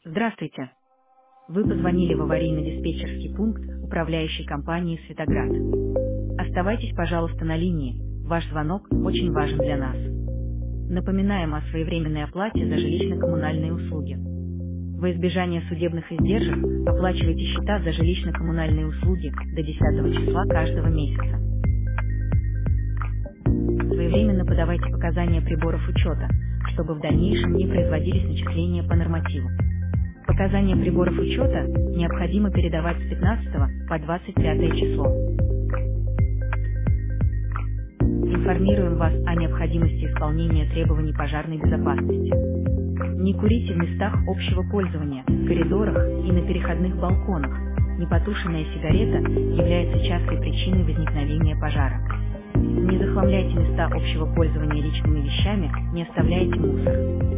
Здравствуйте. Вы позвонили в аварийно-диспетчерский пункт управляющей компании «Светоград». Оставайтесь, пожалуйста, на линии. Ваш звонок очень важен для нас. Напоминаем о своевременной оплате за жилищно-коммунальные услуги. Во избежание судебных издержек оплачивайте счета за жилищно-коммунальные услуги до 10 числа каждого месяца. Своевременно подавайте показания приборов учета, чтобы в дальнейшем не производились начисления по нормативу. Показания приборов учета необходимо передавать с 15 по 25 число. Информируем вас о необходимости исполнения требований пожарной безопасности. Не курите в местах общего пользования, в коридорах и на переходных балконах. Непотушенная сигарета является частой причиной возникновения пожара. Не захламляйте места общего пользования личными вещами, не оставляйте мусор.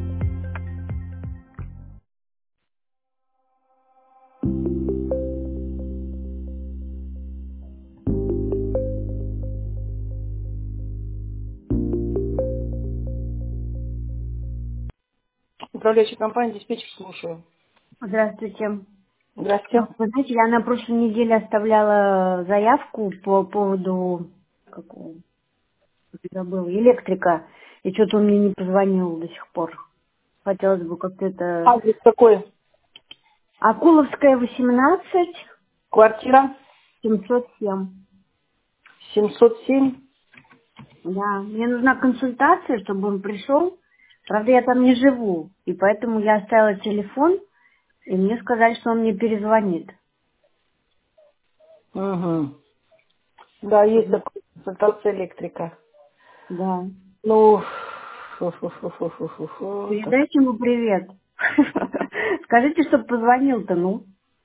Управляющая компания «Диспетчер», слушаю. Здравствуйте. Здравствуйте. Вы знаете, я на прошлой неделе оставляла заявку по поводу какого забыла, электрика, и что-то он мне не позвонил до сих пор. Хотелось бы как-то это... Адрес какой? Акуловская, 18, Квартира 707. 707. Да, мне нужна консультация, чтобы он пришел. Правда, я там не живу, и поэтому я оставила телефон, и мне сказали, что он мне перезвонит. Угу. Да, есть такая консультация электрика. Да. Ну, фу-фу-фу-фу-фу-фу. Так. Передайте ему привет. Скажите, чтобы позвонил-то, ну.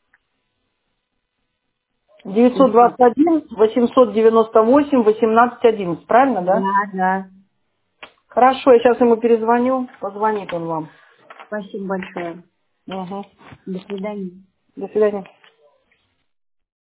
921 898 1811, правильно, да? Да, да. Хорошо, я сейчас ему перезвоню, позвонит он вам. Спасибо большое. Угу. До свидания. До свидания.